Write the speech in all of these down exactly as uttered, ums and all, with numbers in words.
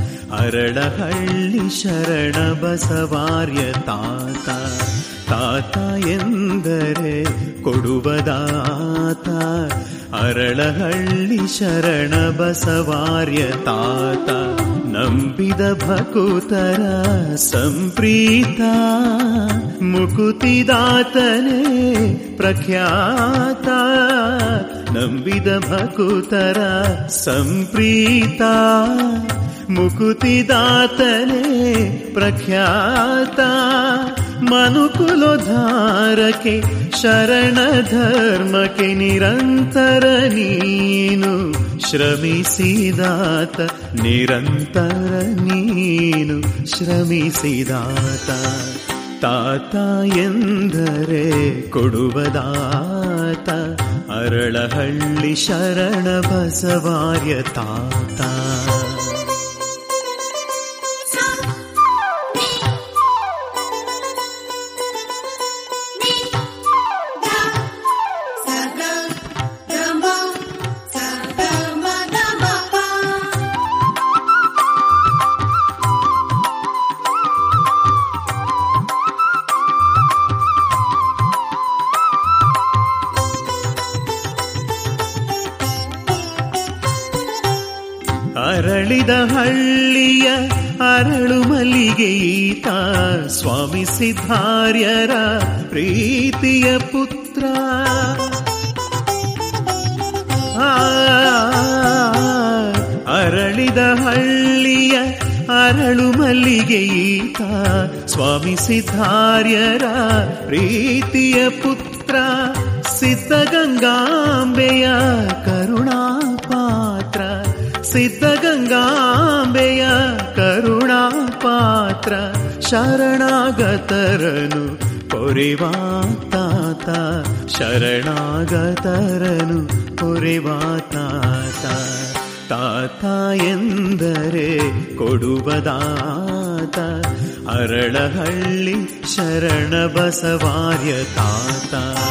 ಅರಳಹಳ್ಳಿ ಶರಣ ಬಸವಾರ್ಯ ತಾತ. ತಾತ ಎಂದರೆ ಕೊಡುವದಾತ, ಅರಳಹಳ್ಳಿ ಶರಣ ಬಸವಾರ್ಯ ತಾತ. ನಂಬಿದ ಭಕುತರ ಸಂಪ್ರೀತ, ಮುಕುತಿದಾತನೇ ಪ್ರಖ್ಯಾತ. ನಂಬಿದ ಭಕುತರ ಸಂಪ್ರೀತ, ಮುಕುತಿದಾತನೇ ಪ್ರಖ್ಯಾತ. ಮನುಕುಲೋದ್ಧಾರಕ್ಕೆ ಶರಣ ಧರ್ಮಕ್ಕೆ ನಿರಂತರ ನೀನು ಶ್ರಮಿಸಿದಾತ, ನಿರಂತರ ನೀನು ಶ್ರಮಿಸಿದಾತ. ತಾತ ಎಂದರೆ ಕೊಡುವದಾತ, ಅರಳಹಳ್ಳಿ ಶರಣ ಬಸವಾರ್ಯ ತಾತ. ಅರಳಿದ ಹಳ್ಳಿಯ ಅರಳು ಮಲ್ಲಿಗೆಯೀತ, ಸ್ವಾಮಿ ಸಿದ್ಧಾರ್ಯರ ಪ್ರೀತಿಯ ಪುತ್ರ. ಅರಳಿದ ಹಳ್ಳಿಯ ಅರಳು ಮಲ್ಲಿಗೆಯೀತ, ಸ್ವಾಮಿ ಸಿದ್ಧಾರ್ಯರ ಪ್ರೀತಿಯ ಪುತ್ರ. ಸಿದ್ಧಗಂಗಾಂಬೆಯ ಕರುಣಾ ಪಾತ್ರ, ಸಿದ್ಧಗಂಗಾಂಬೆಯ ಕರುಣಾ ಪಾತ್ರ. ಶರಣಾಗತರನು ಪೊರೆವಾ ತಾತ, ಶರಣಾಗತರನು ಪೊರೆವಾ ತಾತ. ತಾತ ಎಂದರೆ ಕೊಡುವದಾತ, ಅರಳಹಳ್ಳಿ ಶರಣ ಬಸವಾರ್ಯ ತಾತ.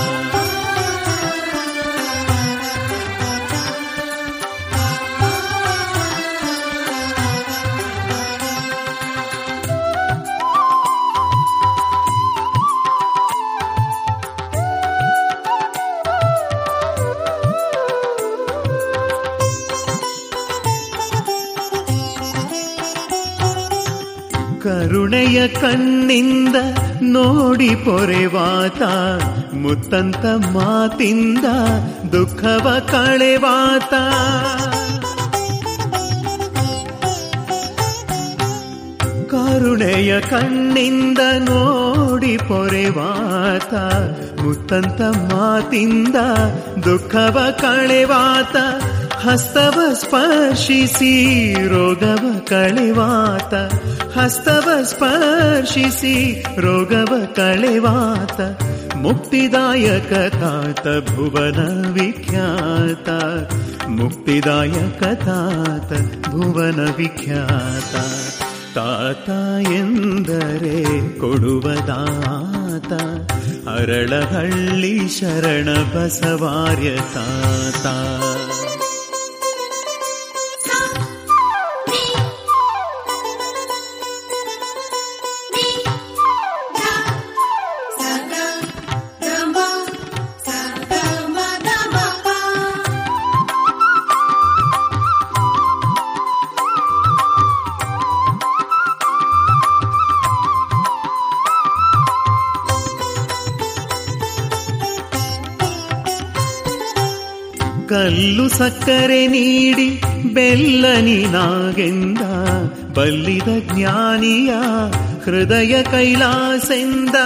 ಕರುಣೆಯ ಕಣ್ಣಿಂದ ನೋಡಿ ಪೊರೆವಾತ, ಮುತ್ತಂತ ಮಾತಿಂದ ದುಃಖವ ಕಳೆವಾತ. ಕರುಣೆಯ ಕಣ್ಣಿಂದ ನೋಡಿ ಪೊರೆವಾತ, ಮುತ್ತಂತ ಮಾತಿಂದ ದುಃಖವ ಕಳೆವಾತ. ಹಸ್ತವ ಸ್ಪರ್ಶಿಸಿ ರೋಗವ ಕಳೆವಾತ, ಹಸ್ತವ ಸ್ಪರ್ಶಿಸಿ ರೋಗವ ಕಳೆವಾತ. ಮುಕ್ತಿದಾಯಕ ತಾತ ಭುವನ ವಿಖ್ಯಾತ, ಮುಕ್ತಿದಾಯಕ ತಾತ ಭುವನ ವಿಖ್ಯಾತ. ತಾತ ಎಂದರೆ ಕೊಡುವದಾತ, ಅರಳಹಳ್ಳಿ ಶರಣ ಬಸವಾರ್ಯ ತಾತ. ಕಲ್ಲು ಸಕ್ಕರೆ ನೀಡಿ ಬೆಲ್ಲನಿನಾಗೆಂದ, ಬಲ್ಲಿದ ಜ್ಞಾನಿಯ ಹೃದಯ ಕೈಲಾಸೆಂದ.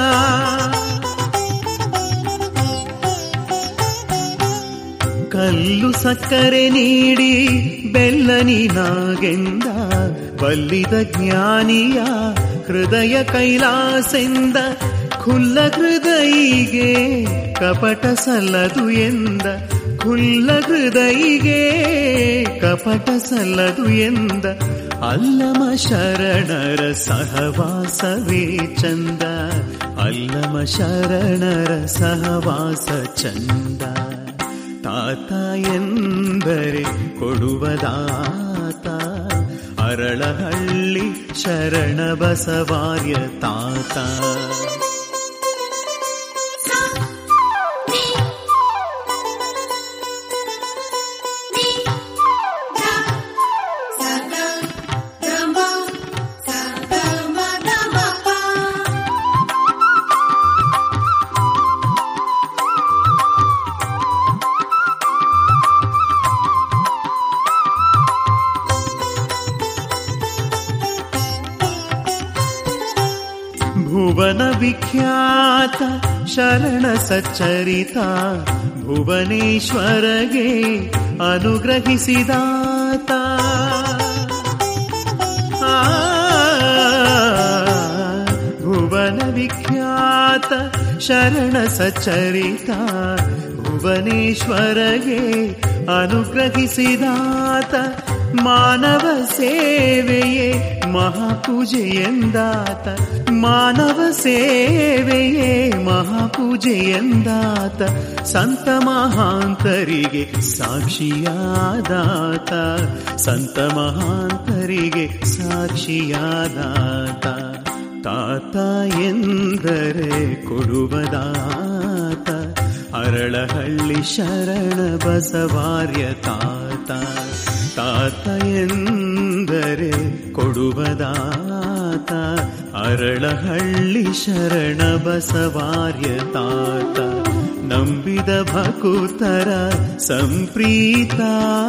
ಕಲ್ಲು ಸಕ್ಕರೆ ನೀಡಿ ಬೆಲ್ಲನಿನಾಗೆಂದ, ಬಲ್ಲಿದ ಜ್ಞಾನಿಯ ಹೃದಯ ಕೈಲಾಸೆಂದ. ಖುಲ್ಲ ಹೃದಯಿಗೆ ಕಪಟ ಸಲ್ಲದು ಎಂದ, ಖುಲ್ಲ ಹೃದಯಿಗೆ ಕಪಟ ಸಲ್ಲದು ಎಂದ. ಅಲ್ಲಮ ಶರಣರ ಸಹವಾಸವೇ ಚಂದ, ಅಲ್ಲಮ ಶರಣರ ಸಹವಾಸ ಚಂದ. ತಾತ ಎಂದರೆ ಕೊಡುವದಾತ, ಅರಳಹಳ್ಳಿ ಶರಣ ಬಸವಾರ್ಯ ತಾತ. ಭುವನ ವಿಖ್ಯಾತ ಶರಣ ಸಚ್ಚರಿತ ಭುವನೇಶ್ವರಗೆ ಅನುಗ್ರಹಿಸಿದಾತ. ಭುವನ ವಿಖ್ಯಾತ ಶರಣ ಸಚ್ಚರಿತ ಭುವನೇಶ್ವರಗೆ ಅನುಗ್ರಹಿಸಿದಾತ. ಮಾನವ ಸೇವೆಯೇ ಮಹಾಪೂಜೆಯೆಂದಾತ. ಮಾನವ ಸೇವೆಯೇ ಮಹಾಪೂಜೆಯೆಂದಾತ. ಸಂತ ಮಹಾಂತರಿಗೆ ಸಾಕ್ಷಿಯಾದಾತ. ಸಂತ ಮಹಾಂತರಿಗೆ ಸಾಕ್ಷಿಯಾದಾತ. ತಾತ ಎಂದರೆ ಕೊಡುವದಾತ. ಅರಳಹಳ್ಳಿ ಶರಣ ಬಸವಾರ್ಯ ತಾತ. ತಾತ ಎಂದರೆ ಕೊಡುವದಾತ. ಅರಳಹಳ್ಳಿ ಶರಣ ಬಸವಾರ್ಯ ತಾತ. ನಂಬಿದ ಭಕುತರ ಸಂಪ್ರೀತ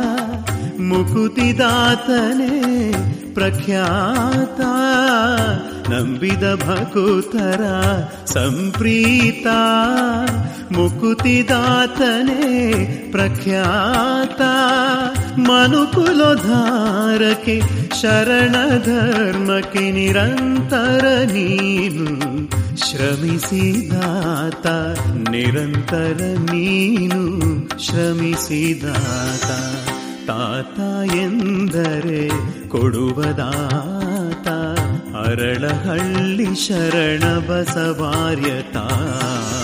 ಮುಕುತಿದಾತನೇ ಪ್ರಖ್ಯಾತ. ನಂಬಿದ ಭಕುತರ ಸಂಪ್ರೀತ ಮುಕುತಿದಾತನೇ ಪ್ರಖ್ಯಾತ. ಮನುಕುಲೋದ್ಧಾರಕ್ಕೆ ಶರಣ ಧರ್ಮಕ್ಕೆ ನಿರಂತರ ನೀನು ಶ್ರಮಿಸಿದಾತ. ನಿರಂತರ ನೀನು ಶ್ರಮಿಸಿದಾತ. ತಾತ ಎಂದರೆ ಕೊಡುವದಾತ. ಅರಳಹಳ್ಳಿ ಶರಣ ಬಸವಾರ್ಯ ತಾತ.